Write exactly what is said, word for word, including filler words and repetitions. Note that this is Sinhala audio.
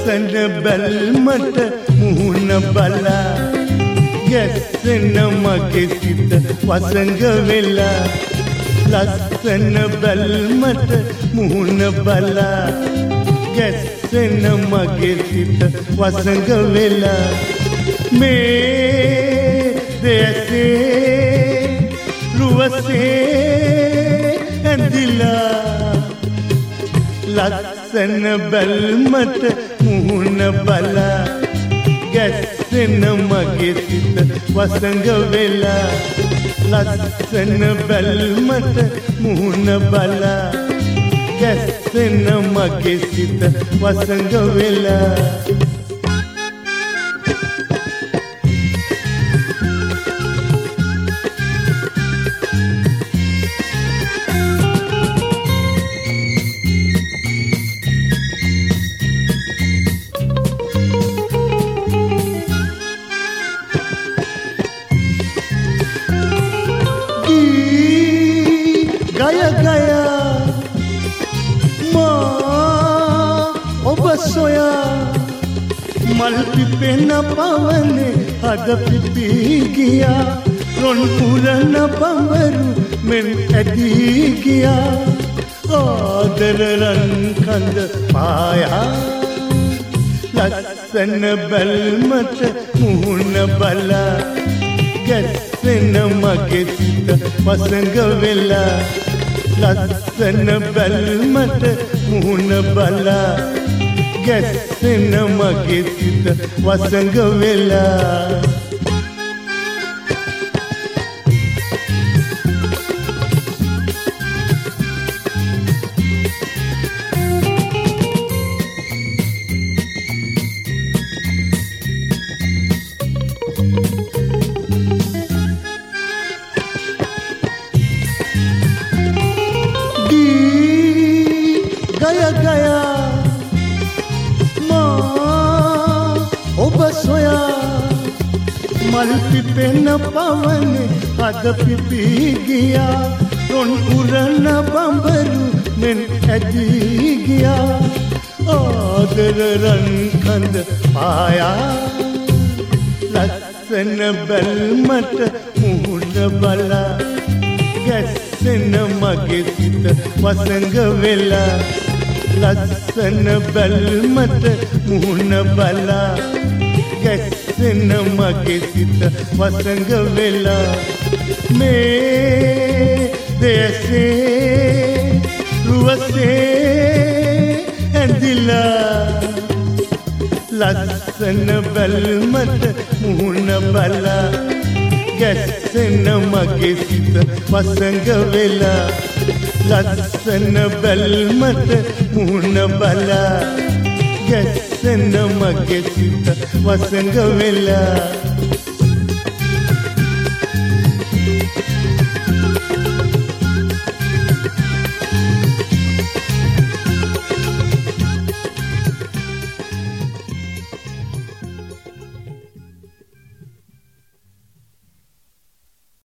ලස්සන බැල්මට මුහුණ බලා ගැස්සෙන මගේ සිත වසඟ වෙලා ලස්සන බැල්මට මුහුණ බලා ගැස්සෙන මගේ සිත වසඟ වෙලා මේ දෙසේ රුවසේ ඇඳිලා ලස්සන බැල්මට මුහුණ බලා ගැස්සෙන මගේ සිත වසඟ වෙලා ලස්සන බැල්මට මුහුණ බලා ගැස්සෙන මගේ සිත වසඟ වෙලා gaya gaya ma ඔබ සොයා මල් පිපෙන පවනේ හද පිපි ගියා රොන් පුරන බඹරු මෙන් ඇදී ගියා ආදර රන් කඳ පායා ලස්සන බැල්මට මුහුණ බලා ගැස්සෙන මගේ සිත වසඟ වෙලා ලස්සන බැල්මට මුහුණ බලා ගැස්සෙන මගේ සිත වසඟ වෙලා gaya gaya ma ඔබ සොයා මල් පිපෙන පවනේ හද පිපි ගියා රොන් පුරන බඹරු මෙන් ඇදී ගියා ආදර රන් කඳ පායා ලස්සන බැල්මට මුහුණ බලා ගැස්සෙන මගේ සිත වසඟ වෙලා ලස්සන බැල්මට මුහුණ බලා ගැස්සෙන මගේ සිත වසඟ වෙලා මේ දෙසේ රුවසේ ඇඳිලා ලස්සන බැල්මට මුහුණ බලා ගැස්සෙන මගේ සිත වසඟ වෙලා ලස්සන බැල්මට මුහුණ බලා ගැස්සෙන මගේ සිත වසඟ වෙලා